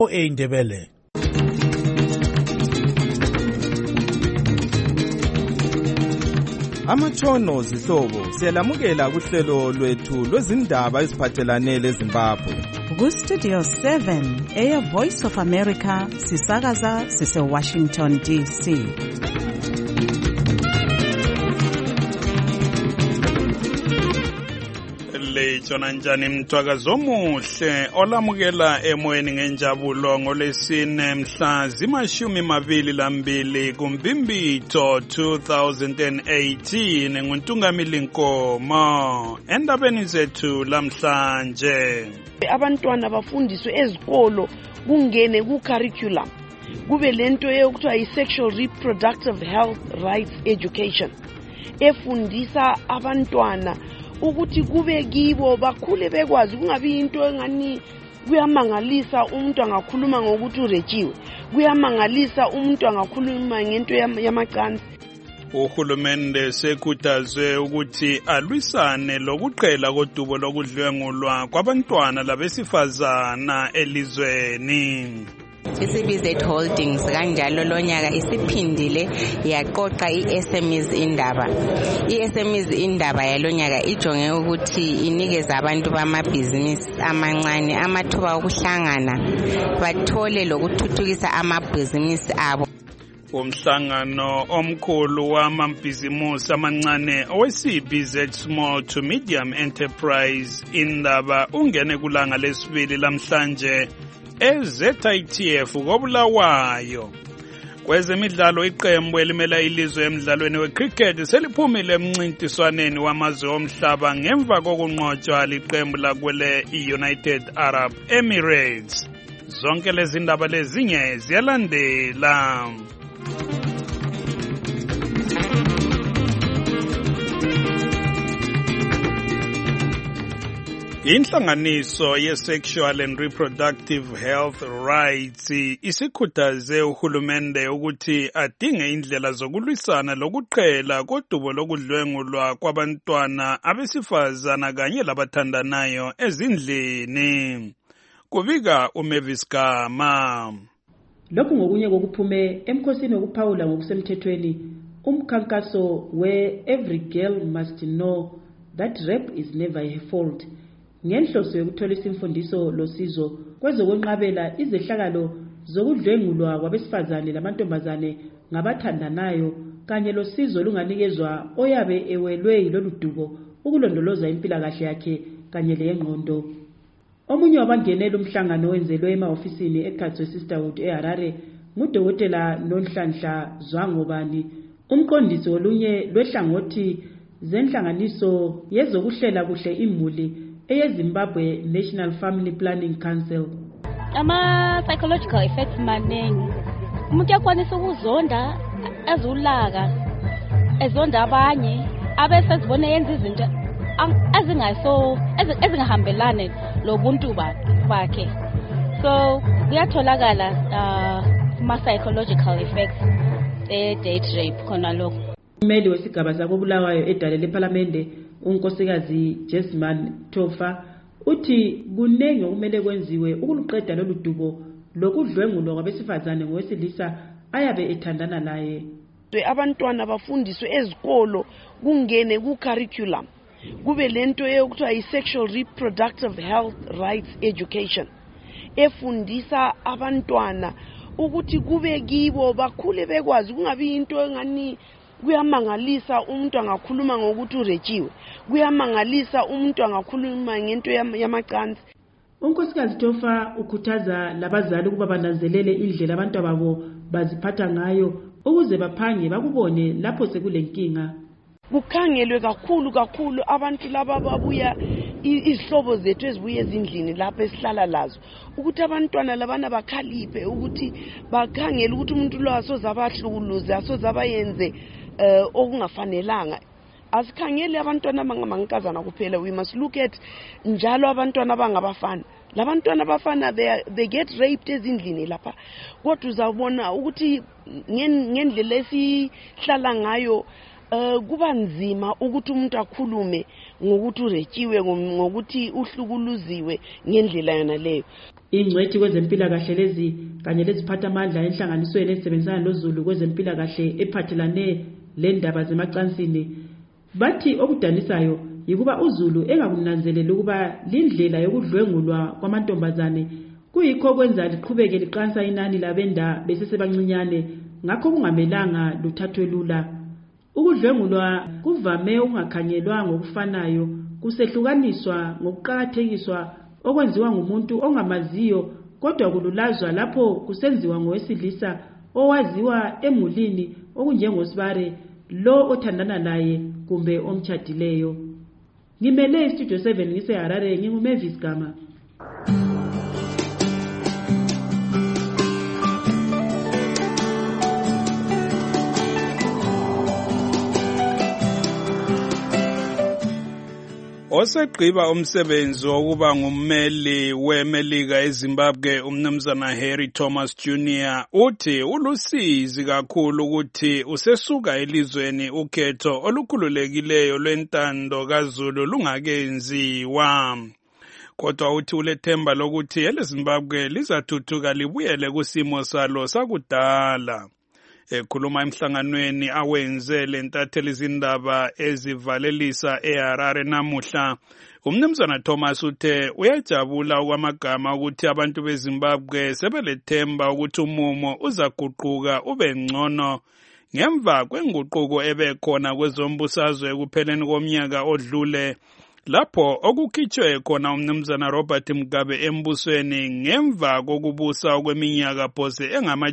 Indebele. Amatshono zihlobo siyalamukela kuhlelo lwethu lwezindaba eziphathelane leZimbabwe. Ku-Studio 7 Air Voice of America sisakaza sise-Washington DC. Lejona njani mthwakazo omuhle olamukela emoyeni ngenjabulo ngolesine mhla zima-22 kuMbimbitho 2018 nguNtungamili Nkomo. Endabeni zethu lamhlanje, abantwana bafundiswe ezikolo kungene ku-curriculum kube lento eyokuthiwa yi-sexual reproductive health rights education efundisa abantwana ukuthi kube kibo bakhule bekwazi, kungabi into engani kuyamangalisa umuntu angakhuluma ngokuthi urejiwe, kuyamangalisa umuntu angakhuluma ngento yamacansi. Uhulumende sekhuthazwe ukuthi alwisane lokuqhela kodubo lokudlwengulwa kwabantwana labesifazana elizweni. ICBZ Holdings kanjalo lonyaka isiphindile yaqoqa iSMEs indaba. iSMEs indaba yalonyaka ijonge ukuthi inikeza abantu bamabhizinisi amancane amathuba okuhlangana bathole lokuthuthukisa amabhizinisi abo. Umhlangano omkhulu wamabhizinisi amancane oweCBZ Small to Medium Enterprise indaba ungene kulanga lesibili lamhlanje eZITF koBulawayo. Kwezemidlalo iqembu elimela ilizwe emidlalweni wecricket seliphumile emncintiswaneni wamazwe omhlaba ngemva kokunqotshwa liqembu lakwele iUnited Arab Emirates. Zonke lezi ndaba lezinye ziyalandela. Inhlanganiso ye-Sexual and Reproductive Health Rights isikhuthaze uhulumende ukuthi adinge indlela zokulwisana lokuqhela kodubo lokudlwengulwa kwabantwana abesifazana kanye labathandanayo ezindlini. Kubika uMavis Gama. Lokhu ngokunye kokuphume emkhosini wokuphawula ngokusemthethweni umkhankaso we-Every Girl Must Know That Rape Is Never Her Fault ngenhloso yokutholisa imfundiso losizo kwezokwenqabela izehlakalo zokudlwengulwa kwabesifazane lamantombazane ngabathandanayo kanye losizo lunganikezwa oyabe ewelwe yilolu dubo ukulondoloza impilakahle yakhe kanye leyengqondo. Omunye wabangenela umhlangano owenzelwe ema-ofisini eKhatso Sisterhood eHarare ngudokotela Nonhlanhla Zwangobani, umqondisi olunye lwehlangothi zenhlanganiso yezokuhlela kuhle imuli eyeZimbabwe National Family Planning Council. Ama-psychological effects maningi. Umuntu yakwanisa ukuzonda ezulaka, ezonda abanye, abese zibone yenza izinto ezingahambelane lobuntu bakhe. So kuyatholakala ama-psychological effects e-date rape khona lokho. Ummeli wesigaba sakoBulawayo edale lePhalamende unkosikazi Jesman Tofa uthi kunenge okumele kwenziwe ukuluqeda lolu dubo lokudlwengulwa kwabesifazane ngowesilisa ayabe ethandana naye. Abantwana bafundiswe ezikolo kungene ku-curriculum kube lento eyokuthiwa yi-sexual reproductive health rights education efundisa abantwana ukuthi kube kibo bakhule bekwazi, kungabi into engani kuyamangalisa umuntu angakhuluma ngokuthi urejiwe, kuyamangalisa umuntu angakhuluma ngento yamacansi. Unkosikazi Tofa ukhuthaza labazali ukuba bananzelele indlela abantu babo baziphatha ngayo ukuze baphange bakubone lapho sekulenkinga. Kukhangelwe kakhulu abantu laba babuya izihlobo zethu ezibuye ezindlini lapho esihlala lazo ukuthi abantwana labana bakhaliphe ukuthi bakhangele ukuthi umuntu lo asozabahlukuluze asozabayenze okungafanelanga. Asikhangeli abantwana abangamankazana kuphela, we must look at njalo abantwana abangabafana. Labantwana abafana they get raped ezindlini lapha, kodwa uzabona ukuthi ngendlela esihlala ngayo kuba nzima ukuthi umuntu akhulume ngokuthi urejiwe, ngokuthi uhlukuluziwe ngendlela yona leyo. Ingcwethi kwezempilakahle lezi kanye leziphathamandla enhlanganisweni esebenzisana noZulu kwezempilakahle ephathelane lendaba zemacansini bathi okudanisayo yikuba uZulu engakunanzeleli ukuba lindlela yokudlwengulwa kwamantombazane kuyikho kwenza liqhubeke liqansa inani labenda besesebancinyane ngakho kungamelanga luthathwe lula. Ukudlwengulwa kuvame ungakhangelwa ngokufanayo kusehlukaniswa ngokuqakathekiswa okwenziwa ngumuntu ongamaziyo kodwa kululazwa lapho kusenziwa ngowesilisa owaziwa emulini okunjengosibare lo othandana naye kumbe omtshadileyo. Ngimele Studio 7 ngiseHarare nginguMavis Gama. Osegqiba umsebenzi wokuba ngummeli weMelika eZimbabwe umnumzana Harry Thomas Jr. uthi ulusizi kakhulu ukuthi usesuka elizweni ukhetho olukhululekileyo lwentando kaZulu lungakenziwa. Kodwa uthi ulethemba lokuthi eleZimbabwe lizathuthuka libuyele kusimo salo sakudala. Ekhuluma emhlanganweni awenze lentatheli izindaba ezivalelisa eHarare namuhla, umnumzana Thomas uthe uyajabula okwamagama ukuthi abantu beZimbabwe sebelethemba ukuthi umumo uzaguquka ube ngcono ngemva kwenguquko ebekhona kwezombusazwe ekupheleni komnyaka odlule lapho okukhitshwe khona umnumzana Robert Mugabe embusweni ngemva kokubusa okweminyaka phose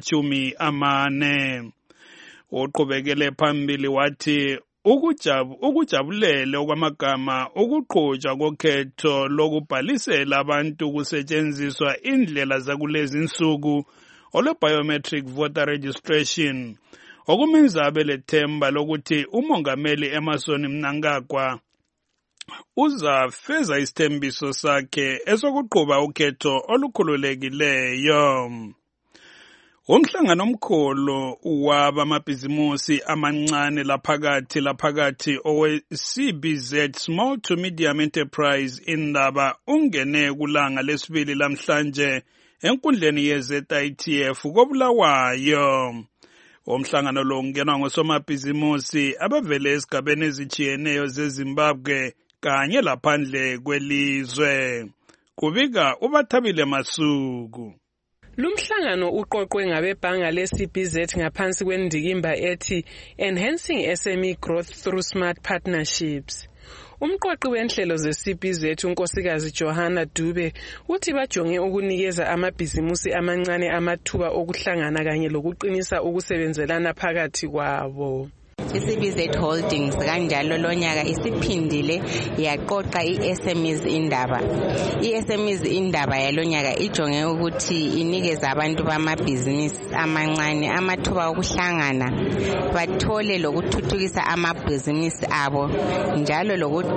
engama-40. Uqhubekele phambili wathi ukujabulele okwamagama ukuqhutshwa kokhetho lokubhalisela abantu kusetshenziswa indlela zakulezi insuku olwe-biometric voter registration okumenza abe lethemba lokuthi umongameli Emmerson Mnangagwa uzafeza isithembiso sakhe esokuqhuba ukhetho olukhululekileyo. Umhlangano omkhulu wabamabhizimusi amancane laphakathi owe-CBZ Small to Medium Enterprise indaba ungene kulanga lesibili lamhlanje enkundleni ye-ZITF koBulawayo. Umhlangano lo ungenwa ngosomabhizimusi abavele ezigabeni ezitshiyeneyo zeZimbabwe kanye laphandle kwelizwe. Kubika uBathabile Masuku. Lumhlangano uqoqwe ngabebhanga le-CBZ ngaphansi kwendikimba ethi Enhancing SME Growth Through Smart Partnerships. Umqoqi wenhlelo ze-CBZ unkosikazi Johanna Dube uthi bajonge ukunikeza amabhizimusi amancane amathuba okuhlangana kanye lokuqinisa ukusebenzelana phakathi kwabo. iCBZ Holdings kanjalo lonyaka isiphindile yaqoqa iSMEs indaba. iSMEs indaba yalonyaka ijonge ukuthi inikeza abantu bamabhizinisi amancane amathuba okuhlangana bathole lokuthuthukisa amabhizinisi abo njalo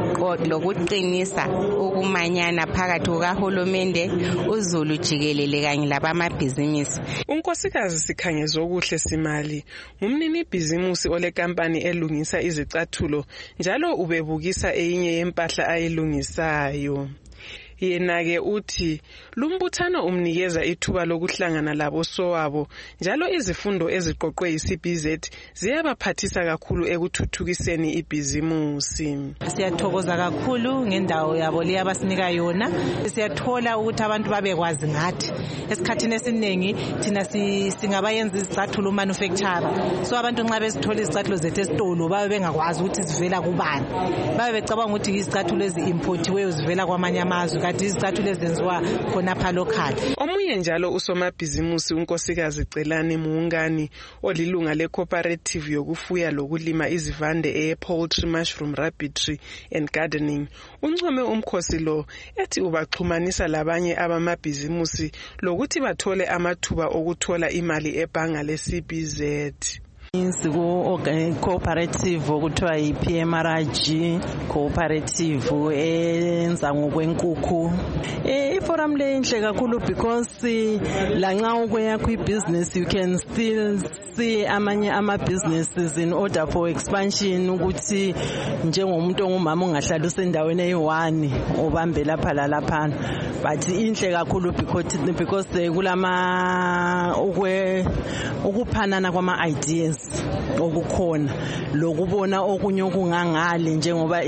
lokuqinisa ukumanyana phakathi kukahulumende, uZulu jikelele kanye labamabhizinisi. Unkosikazi Sikhangezo Kuhle Simali ngumnini bhizimusi olekampani elungisa izicathulo njalo ubebukisa eyinye yempahla ayilungisayo. Yena-ke uthi lumbuthano umnikeza ithuba lokuhlangana labo sowabo njalo izifundo eziqoqwe yiCBZ ziyabaphathisa kakhulu ekuthuthukiseni ibhizimusi. Siyathokoza kakhulu ngendawo yabo le abasinika yona. Siyathola ukuthi abantu babekwazi ngathi esikhathini esiningi thina singabayenza izicathulo manufacturer. So abantu nxa bezithola izicathulo zethu esitolo babe bengakwazi ukuthi zivela kubani. Babe becabanga ukuthi izicathulo ezi-importiweyo zivela kwamanye amazwe. Izicathulo ezenziwa khonapha local. Omunye njalo usomabhizimusi unkosikazi Celani Muungani olilunga le-cooperative yokufuya lokulima izivande e-poultry, mushroom, rabbitry and gardening uncome umkhosi lo ethi ubaxhumanisa labanye abamabhizimusi lokuthi bathole amathuba okuthola imali ebhanga le-CBZ. cooperative okuthiwa yi-PMRG cooperative enza ngokwenkukhu. Iforum le inhle kakhulu because lanxa ukweyakho ibhizinesi you can still see amanye ama-businesses in order for expansion ukuthi njengomuntu ongumama ungahlala usendaweni eyi-one ubambe lapha lalaphana. But inhle kakhulu because kulama ukuphanana kwama-ideas okukhona lokubona okunye okungangale njengoba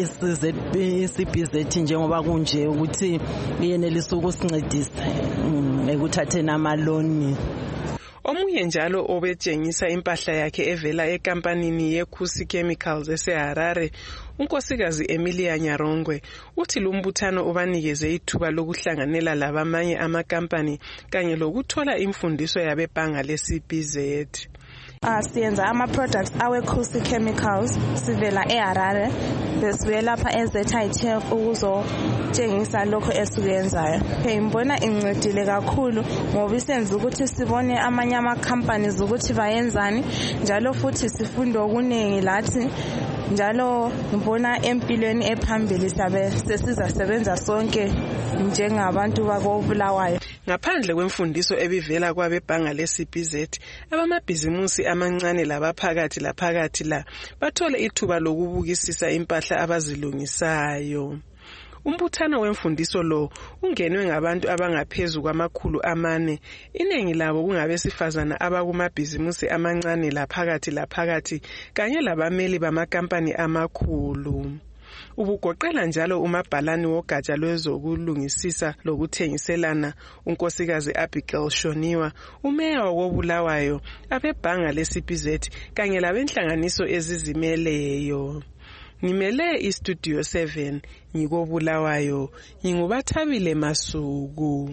i-CBZ njengoba kunje ukuthi iyenelisa ukusincedisa ekuthatheni amaloni. Omunye njalo obetshengisa impahla yakhe evela ekampanini yeKhusi Chemicals eseHarare, unkosikazi Emilia Nyarongwe, uthi lumbuthano ubanikeze ithuba lokuhlanganela labamanye amakampani kanye lokuthola imfundiso yabebhanga leCBZ. Siyenza ama-products aweKhusi Chemicals sivela eHarare besibuye lapha eZITF ukuzotshengisa lokho esikuyenzayo. Ngibona incedile kakhulu ngoba isenza ukuthi sibone amanye ama-companies ukuthi bayenzani njalo futhi sifunde okuningi lathi. Njalo ngibona empilweni ephambili sesizasebenza sonke njengabantu bakoBulawayo. Ngaphandle kwemfundiso ebivela kwabebhanga leCBZ, abamabhizimusi amancane labaphakathi laphakathi la bathole ithuba lokubukisisa impahla abazilungisayo. Umbuthano wemfundiso lo ungenwe ngabantu abangaphezu kwama400, iningi labo kungabesifazana abakumabhizimusi amancane laphakathi kanye labameli bamakampani amakhulu. Ubugoqela njalo umabhalani wogatsha lwezokulungisisa lokuthengiselana unkosikazi Abigail Shoniwa, umeya woBulawayo, abebhanga leCBZ kanye labenhlanganiso ezizimeleyo. Ngimele iStudio 7 ngikoBulawayo, nginguBathabile Masuku.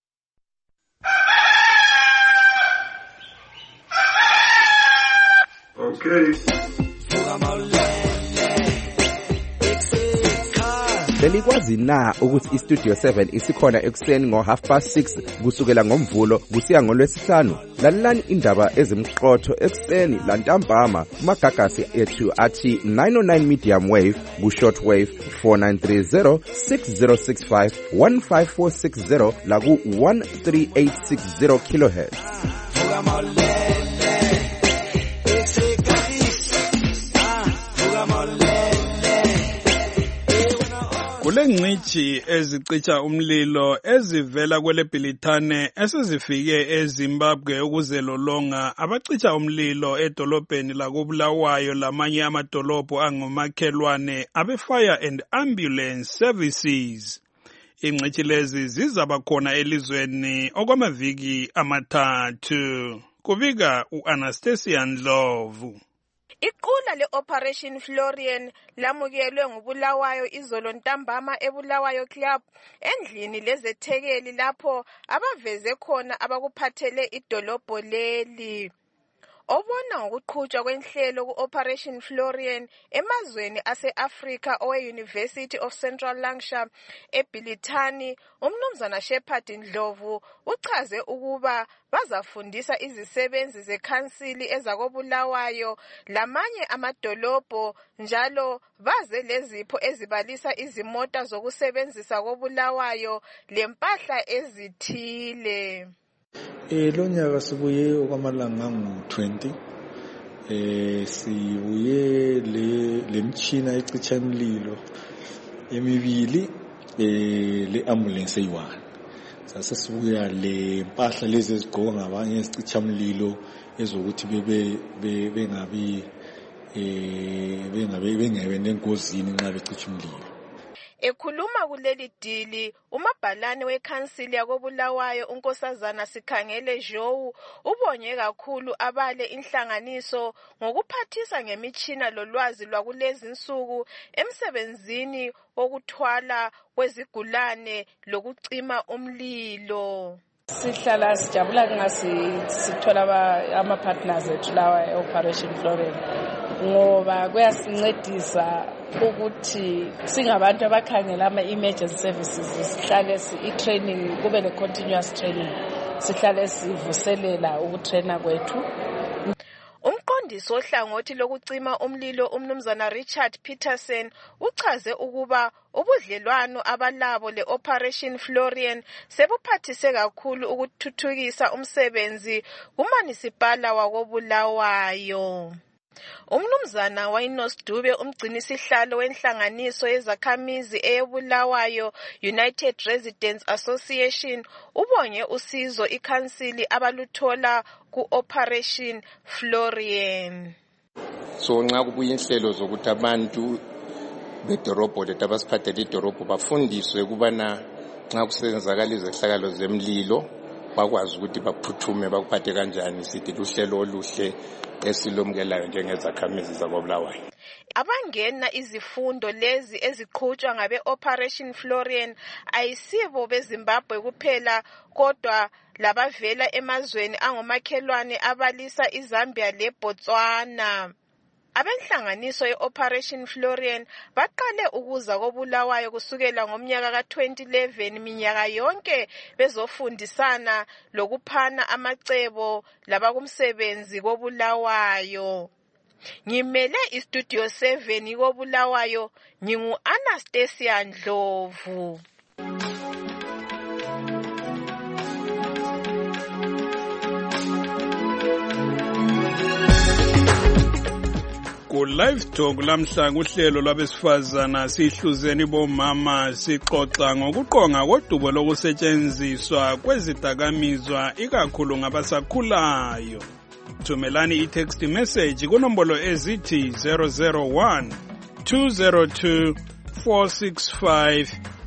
Okay. Belikwazi na ukuthi iStudio 7 isikhona ekuseni ngo6:30 kusukela ngomvulo kusiya ngolwesihlanu? Lalelani indaba ezimqotho ekuseni lantambama kumagagasi ethu athi 909 medium wave ku-short wave 4930 6065 15460 la ku-13860 kilohertz. Kule ngcitshi ezicitsha umlilo ezivela kwele Bhilithane esezifike eZimbabwe ukuzelolonga abacitsha umlilo edolobheni lakoBulawayo lamanye amadolobho angomakhelwane abe-Fire and Ambulance Services. Ingcitshi lezi zizaba khona elizweni okwamaviki amathathu. Kubika u-Anastasia Ndlovu. Iqula le-Operation Florian lamukelwe nguBulawayo izolo ntambama eBulawayo Club endlini lezethekeli lapho abaveze khona abakuphathele idolobho leli. Obona ngokuqhutshwa kwenhlelo ku-Operation Florian emazweni ase-Afrika owe-University of Central Lancashire eBhilithani, umnumzana Shepherd Ndlovu uchaze ukuba bazafundisa izisebenzi zekhansili ezakoBulawayo lamanye amadolobho njalo baze lezipho ezibalisa izimota zokusebenzisa koBulawayo lempahla ezithile. Lo nyaka sibuye okwamalanga ngu-20 sibuye le mtshina ecitsha imlilo emibili le-ambulance eyi-1. Sase sibuya le mpahla lezi ezigqoka ngabanye ezicitsha umlilo ezokuthi bengabe nengozini nxa becitsha umlilo. Ekhuluma kuleli dili, umabhalane wekhansili yakoBulawayo unkosazana Sikhangele Jowu ubonye kakhulu abale inhlanganiso ngokuphathisa ngemitshina lolwazi lwakulezi insuku emsebenzini wokuthwala kwezigulane lokucima umlilo. Sihlala sijabula ngasithola ama-partners ethu lawa e-Operation Florian ngoba kuyasincedisa ukuthi singabantu abakhangela ama-emergency services sihlale i-training kube ne-continuous training sihlale sivuselela ukutraina kwethu. Umqondisi ohlangothi lokucima umlilo umnumzana Richard Peterson uchaze ukuba ubudlelwano abalabo le-Operation Florian sebuphathise kakhulu ukuthuthukisa umsebenzi kumanisipala wakobulawayo. Umnumzana Wainos Dube umgcinisihlalo wenhlanganiso yezakhamizi eyobulawayo United Residents Association ubonge usizo ikhansili abaluthola ku-Operation Florian. So nxa kubuya inhlelo zokuthi abantu bedorobho lethu abasiphathele idorobho bafundiswe ukubana nxa kusenzakala izehlakalo zemlilo bakwazi ukuthi baphuthume bakuphathe kanjani, sithi luhlelo oluhle esilomkelayo njengezakhamizi zakobulawayo. Abangena izifundo lezi eziqhutshwa ngabe-Operation Florian ayisibo beZimbabwe kuphela kodwa labavela emazweni angomakhelwane abalisa iZambia leBotswana. Abenhlanganiso ye-Operation Florian baqale ukuza kobulawayo kusukela ngomnyaka ka-2011 minyaka yonke bezofundisana lokuphana amacebo labakumsebenzi kobulawayo. Ngimele iStudio 7 kobulawayo, ngingu-Anastasia Ndlovu. Ku live talk lamhla kuhlelo lwabesifazana sihluzeni bomama sixoxa ngokuqonga kodubo lokusetshenziswa kwezidakamizwa ikakhulu ngabasakhulayo. Thumelani i-text message kunombolo ezithi 001 202 465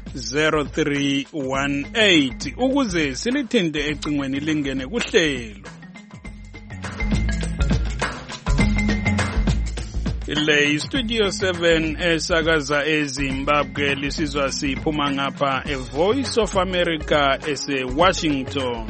0318 ukuze silithinte ecingweni lingene kuhlelo. Le Studio 7 esakaza eZimbabwe lisizwa siphuma ngapha eVoice of America ese-Washington.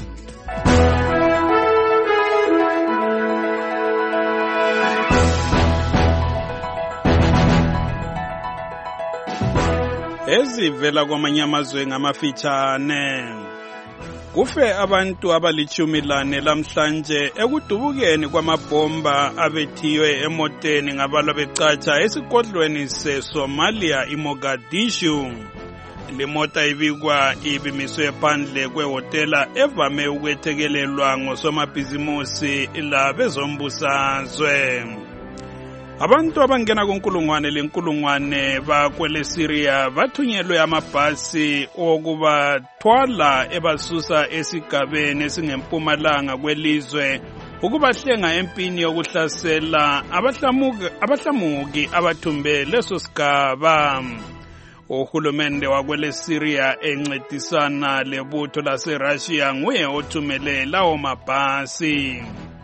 Ezivela kwamanye amazwe ngamafitshane. Kufe abantu abali-14 lamhlanje ekudubukeni kwamabhomba abethiwe emoteni ngabalwa becatsha esigodlweni seSomalia iMogadishu. Le mota ibikwa ibimiswe phandle kwehotela evame ukwethekelelwa ngosomabhizimusi labezombusazwe. Abantu abangena kunkulungwane bakwele Syria bathunyelwe amabhasi okubathwala ebasusa esigabeni esingempumalanga kwelizwe ukubahlenga empini yokuhlasela abahlamuki abathumbe leso sigaba. Uhulumende wakwele Syria encedisana lebutho laseRussia nguye othumele lawo mabhasi.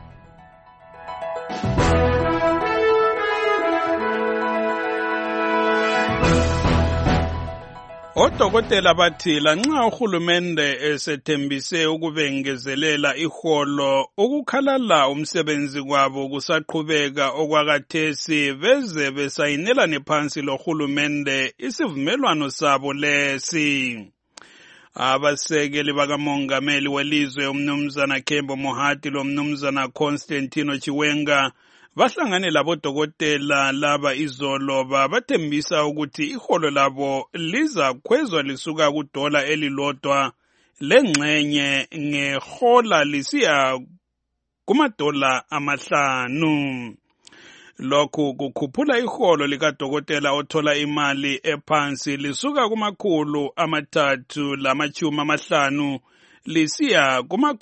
Odokotela bathi lanxa uhulumende esethembise ukubengezelela iholo ukukhalala umsebenzi kwabo kusaqhubeka okwakathesi beze besayinelane phansi lohulumende isivumelwano sabo lesi. Abasekeli bakamongameli welizwe umnumzana Kembo Mohati lomnumzana Constantino Chiwenga bahlangane labodokotela laba izolo bathembisa ukuthi iholo labo liza khwezwa lisuka kudola elilodwa lengxenye ngehola lisiya kumadola amahlanu. Lokhu kukhuphula iholo likadokotela othola imali ephansi lisuka $350 lisiya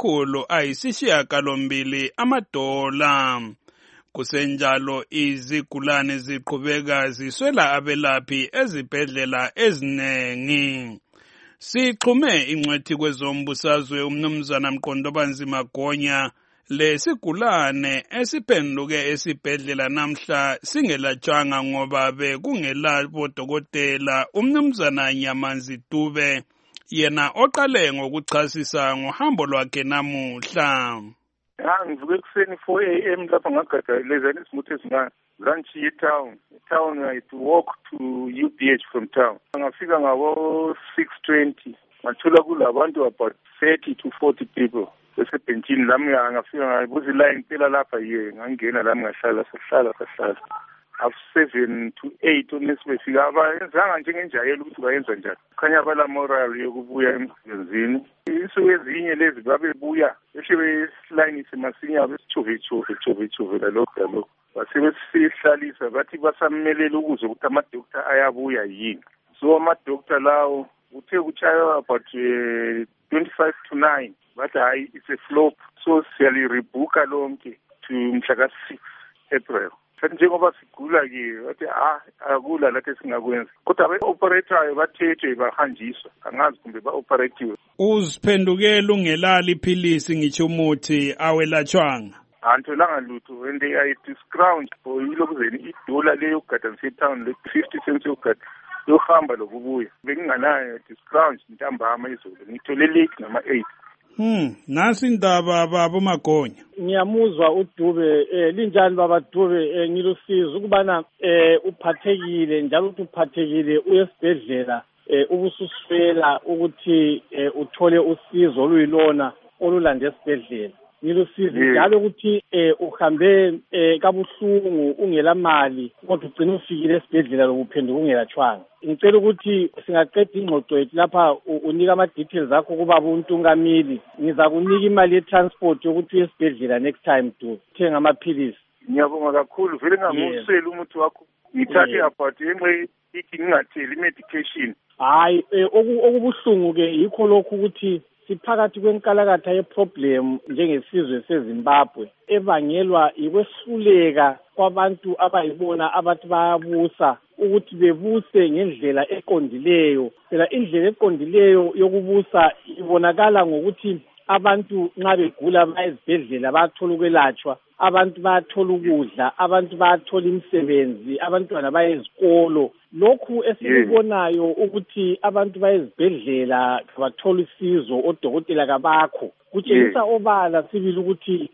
$800. Kusenjalo izigulane ziqhubeka ziswela abelaphi ezibhedlela ezinengi. Sixhume ingcwethi kwezombusazwe umnumzana Mqondobanzima Gonya lesigulane esiphenduke esibhedlela namhla singelatshwanga ngoba bekungela bodokotela. Umnumzana Nyamanzi Dube yena oqale ngokuchasisa ngohambo lwakhe namuhla. Ngivuke ekuseni 4 AM lapha ngagadelezana isimuthe zanchi town I to walk to UPH from town. Ngafika ngabo 6:20 ngathola kulabantu about 30 to 40 people besebhentshini lami ngafika ngabuza ilayini impela lapha yiye ngangena lami ngahlala sahlala half 7 to 8 onesi befika abayenzanga njengenjayelo ukuthi bayenza njani khanya abala moral yokubuya emsebenzini isuku ezinye lezi babebuya beshe besilayinise masinya besitshuve lalokho basebesihlalisa bathi basamelela ukuze ukuthi amadoktar ayabuya yini so amadoktar lawo uthe kuchaywa about 25 to 9 bathi hayi it's a flop so siyaliribhuka lonke to mhla ka-6 April sathi njengoba sigula-ke bathi akula lathi esingakwenza kodwa abe-operatayo bathethwe bahanjiswa angazi kumbe ba-operatiwe. Uziphendukela ungelali iphilisi ngitsho umuthi awelatshwanga? Antholanga lutho and I discount for ilokuzeni idola leyo yokugadanisa etown le 50 cents yokugada yohamba lokubuya benginganayo discount ntambama izolo ngithole late ngama-8. Nasi indaba baba Magonya. Ngiyamuzwa uDube linjani baba Dube ngilusiza ukubana uphathekile njalo ukuthi uphathekile uyesibhedlela ubususwela ukuthi uthole usizo oluyilona olulande esibhedlela. Ngilusiza njalo ukuthi uhambe kabuhlungu ungela mali kodwa ugcina ufikile esibhedlela lokuphenduka ungelatshwanga. Ngicela ukuthi singaqeda ingxoxo yethu lapha unika ama-details akho kuba buntungamili ngizakunika imali ye-transport yokuthi uye esibhedlela next time to thenga amaphilisi. Ngiyabonga kakhulu vele ngangiwusweli umuthi wakho ngithathe about enxe ithi ngingatheli i-medication. Hayi okubuhlungu-ke yikho lokhu ukuthi siphakathi kwenkalakatha yeproblem njengesizwe seZimbabwe ebangelwa yikwehluleka kwabantu abayibona abathi bayabusa ukuthi bebuse ngendlela eqondileyo. Phela indlela eqondileyo yokubusa ibonakala ngokuthi abantu nxa begula bayezibhedlela bayathola ukwelatshwa, abantu bayathola ukudla, abantu bayathola imisebenzi, abantwana bayezikolo. Lokhu esikubonayo ukuthi abantu bayezibhedlela bathola usizo odokotela kabakho kutshengisa obala sibili ukuthi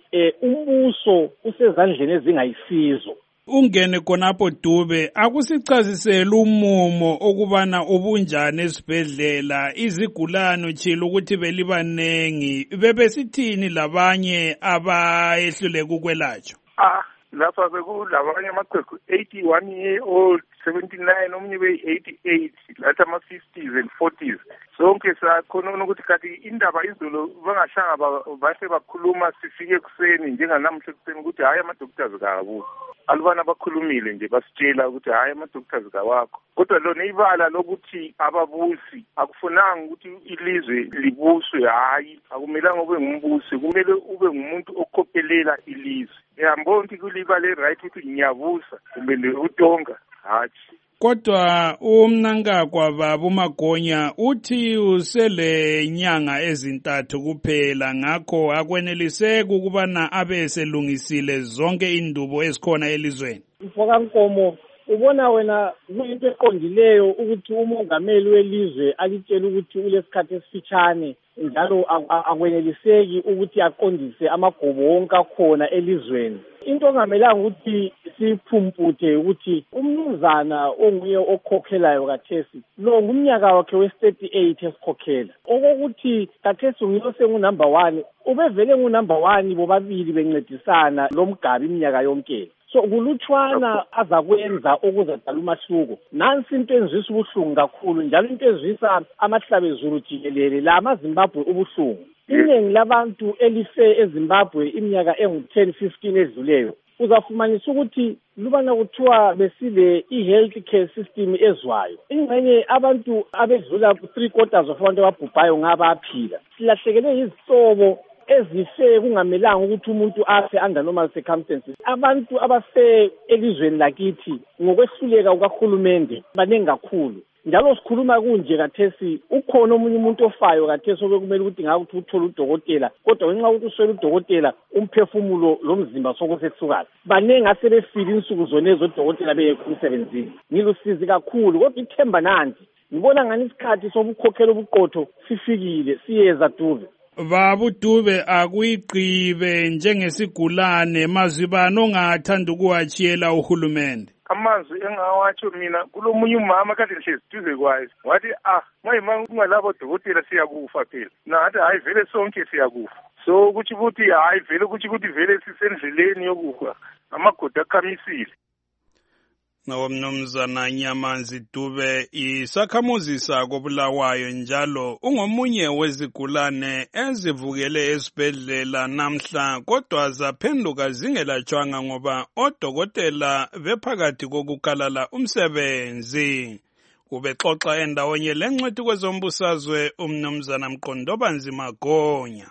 umbuso usezandleni ezingayisizo. Ungene khonapho Dube akusichazisela umumo okubana ubunjani esibhedlela izigulane utshilo ukuthi belibanengi bebesithini labanye abayehluleka ukwelatshwa. Lapha bekulabanye amaxhegu 81 year old 79 omunye be-88 lathi ama-50s and 40s sonke sakhona ukuthi kanti indaba izolo bangahlanga bahle bakhuluma sifike ekuseni njenganamhla ekuseni ukuthi hayi ama-doctors kawabuki alubana bakhulumile nje basitshela ukuthi hayi ama-doctors kawakho kodwa lona ibala lokuthi ababusi akufunanga ukuthi ilizwe libuswe hayi akumelanga ube ngumbusi kumele ube ngumuntu okhopelela ilizwe yambona ukuthi kulibala right ukuthi ngiyabusa kumbe utonga hatshi. Kodwa umnankakwa baba Magonya uthi usele nyanga ezintathu kuphela ngakho akweneliseki ukubana abe eselungisile zonke indubo ezikhona elizweni. Mfokankomo ubona wena kuyinto eqondileyo ukuthi umongameli welizwe alitshela ukuthi ulesikhathi esifitshane njalo akweneliseki ukuthi aqondise amagobo wonke akhona elizweni. Into ongamelanga ukuthi siphumputhe ukuthi umnumzana onguye okhokhelayo kathesi lo ngumnyaka wakhe we-38 esikhokhela okokuthi kathesi nguye sengunumber 1 ubevele ngunumber 1 bobabili bencedisana lo mgabi iminyaka yonke. So kulutshwana azakwenza okuzadala umahluko. Nansi into ezwisa ubuhlungu kakhulu njalo into ezwisa amahlabezulu jikelele la amaZimbabwe ubuhlungu. Iningi labantu elife eZimbabwe iminyaka engu-10-15 edluleyo uzafumanisa ukuthi lubana kuthiwa besibe i-health care system ezwayo. Ingxenye abantu abedlula 3/4 of abantu ababhubhayo ngabaphila. Silahlekelwe izihlobo ezife kungamelanga ukuthi umuntu afe under normal circumstances. Abantu abafe elizweni lakithi ngokwehluleka kukahulumende baningi kakhulu. Njalo sikhuluma kunje kathesi ukhona omunye umuntu ofayo kathesi obekumele ukuthi ngakuthi uthole udokotela kodwa ngenxa ukuthi uswele udokotela umphefumulo lomzimba sokusethukala. Baningi asebefile insuku zonezo odokotela beyekho emsebenzini. Ngilusizi kakhulu kodwa ithemba nanti ngibona ngani isikhathi sobukhokhela obuqotho sifikile siyeza Dube. Baba Dube akuyiqibe njengesigulane mazibani ongathanda ukuwatshiyela uhulumende. Amazwi engawatsho mina kulomunye umama kade ngihlezi duze kwayo wathi mayima kungalabo dokotela siyakufa phela nathi hayi vele sonke siyakufa so kuthi ukuthi hayi vele kuthi ukuthi vele sisendleleni yokufa amagoda akhamisile. Nomnumzana Nyamanzi Dube isakhamuzi sako Bulawayo njalo ungomunye wezigulane ezivukele esibhedlela namhla kodwa zaphenduka zingelatshwanga ngoba odokotela bephakathi kokukalala umsebenzi. Ubexoxa endaweni lencwadi kwezombusazwe umnumzana Mqondobanzima Gonya.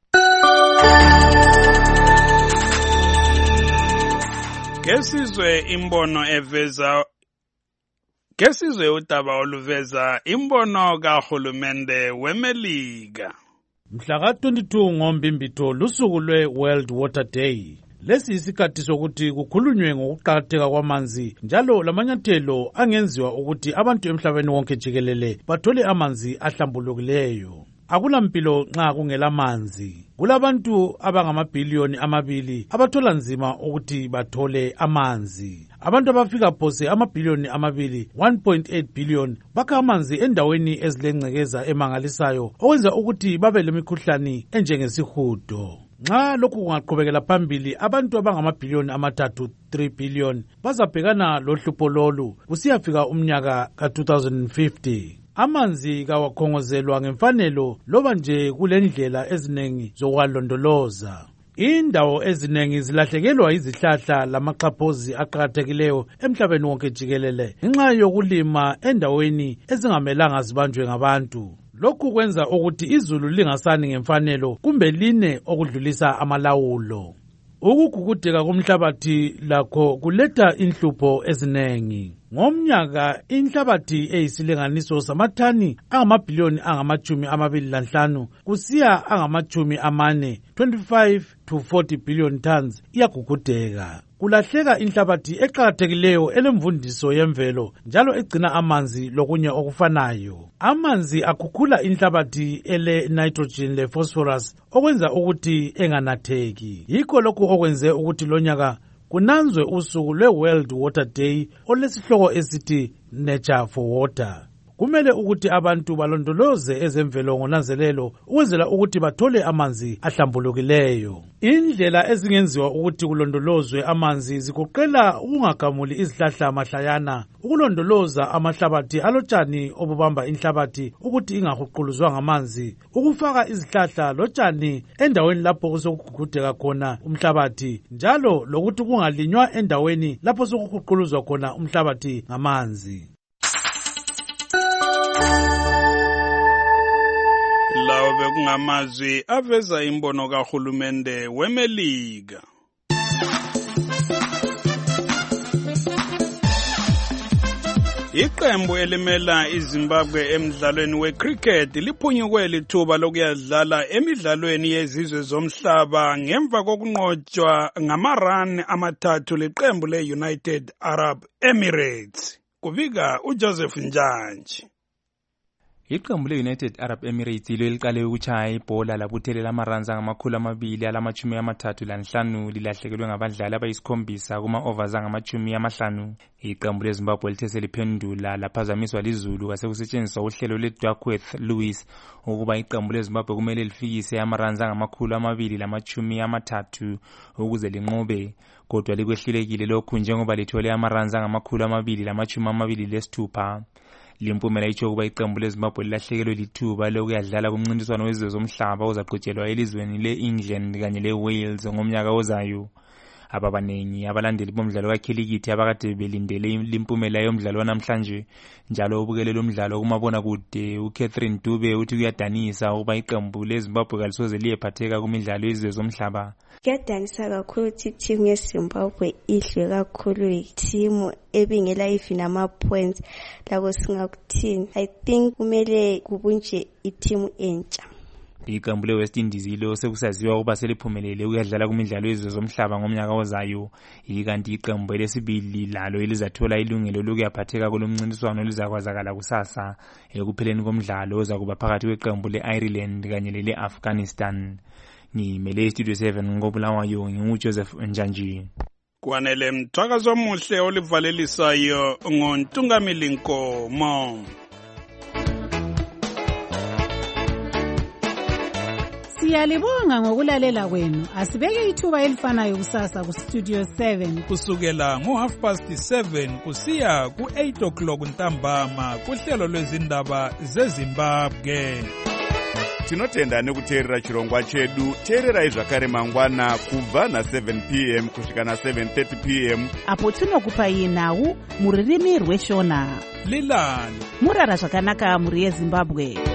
Kesizwe udaba oluveza imbono kahulumende weMelika. Mhla ka-22 ngoMbimbitho lusuku lwe-World Water Day. Lesi isikhathi sokuthi kukhulunywe ngokuqakatheka kwamanzi njalo lamanyathelo angenziwa ukuthi abantu emhlabeni wonke jikelele bathole amanzi ahlambulukileyo. Akulampilo nxa kungela manzi. Kulabantu abangamabhiliyoni 2 abathola nzima ukuthi bathole amanzi. Abantu abafika phose amabhiliyoni 2, 1.8 billion, bakha amanzi endaweni ezilengcekeza emangalisayo okwenza ukuthi babe lemikhuhlane enjengesihudo. Nxa lokhu kungaqhubekela phambili abantu abangamabhiliyoni 3, 3 billion bazabhekana lohlupho lolu kusiyafika umnyaka ka-2050. Amanzi kawakhongozelwa ngemfanelo loba nje kulendlela ezinengi zokwalondoloza. Indawo ezinengi zilahlekelwa izihlahla lamaxhaphozi aqhakathekileyo emhlabeni wonke jikelele ngenxa yokulima endaweni ezingamelanga zibanjwe ngabantu. Lokhu kwenza ukuthi izulu lingasani ngemfanelo kumbe line okudlulisa amalawulo. Ukugugudeka komhlabathi lakho kuletha inhlupho ezinengi. Ngomnyaka inhlabathi eyisilinganiso samathani angamabhiliyoni 25 kusiya angamachumi 25 to 40 billion tons iyagugudeka. Kulahleka inhlabathi eqhakathekileyo elemvundiso yemvelo njalo egcina amanzi lokunye okufanayo. Amanzi akhukhula inhlabathi ele nitrogen le phosphorus okwenza ukuthi enganatheki. Yikho lokhu okwenze ukuthi lonyaka kunanzwe usuku lwe-World Water Day olesihloko esithi Nature for Water. Kumele ukuthi abantu balondoloze ezemvelo ngonanzelelo ukwenzela ukuthi bathole amanzi ahlambulukileyo. Indlela ezingenziwa ukuthi kulondolozwe amanzi zigoqela ukungagamuli izihlahla mahlayana, ukulondoloza amahlabathi alotshani obubamba inhlabathi ukuthi ingahuquluzwa ngamanzi, ukufaka izihlahla lotshani endaweni lapho kusokugugudeka khona umhlabathi, njalo lokuthi kungalinywa endaweni lapho sokuhuquluzwa khona umhlabathi ngamanzi. Lawo bekungamazwi aveza imbono kahulumende weMelika. Iqembu elimela iZimbabwe emidlalweni wecricket liphunyukwe lithuba lokuyadlala emidlalweni yezizwe zomhlaba ngemva kokunqotshwa ngamarun 3 leqembu le-United Arab Emirates. Kubika uJoseph Njanji. Iqembu le-United Arab Emirates ilo eliqale ukutshaya ibhola labuthelela amaruns angama-235 lilahlekelwe ngabadlali abayisikhombisa kuma-overs angama-50. Iqembu leZimbabwe lithe seliphendula laphazamiswa lizulu kwasekusetshenziswa uhlelo lweDuckworth Lewis ukuba iqembu leZimbabwe kumele lifikise amaruns angama-230 ukuze linqobe, kodwa likwehlulekile lokhu njengoba lithole amaruns angama-226. Limpumela itsho ukuba iqembu leZimbabwe lilahlekelwe lithuba lokuyadlala kumncintiswano wezizwe zomhlaba ozaqhutshelwa elizweni le-England kanye le-Wales ngomnyaka ozayo. Ababanengi abalandeli bomdlalo kakhilikithi abakade belindele limpumela yomdlalo wanamhlanje njalo ubukele lomdlalo kumabonakude. uCatherine Dube uthi kuyadanisa ukuba iqembu leZimbabwe kalisoze liyephatheka kumidlalo yezizwe zomhlaba. Kuyadanisa kakhulu ukuthi ithimu yeZimbabwe idlwe kakhulu ithimu ebingela even ama-points lako singakuthini. I think kumele kubunje ithimu entsha. Iqembu le-West Indies ilo sekusaziwa ukuba seliphumelele ukuyadlala kumidlalo yezizwe zomhlaba ngomnyaka ozayo, ikanti iqembu lesibili lalo elizathola ilungelo lokuyaphatheka kulomncintiswano lizakwazakala kusasa ekupheleni komdlalo ozakuba phakathi kweqembu le-Ireland kanye lele-Afghanistan. Ngimele iStudio 7 ngoBulawayo nginguJoseph Njanji. Kwanele mthakazo omuhle olivalelisayo ngoNtungamili Nkomo. Siyalibonga ngokulalela kwenu. Asibeke ithuba elifanayo kusasa ku Studio 7 kusukela ngo7:30 kusiya ku8 o'clock ntambama kuhlelo lwezindaba zeZimbabwe. Tinotenda nekuteerera chirongwa chedu. Teererai zvakare mangwana kubva na7 p.m. kusvika na7:30 p.m. apo tinokupai nhau muririmi rweshona. Lilani murara zvakanaka muri yeZimbabwe.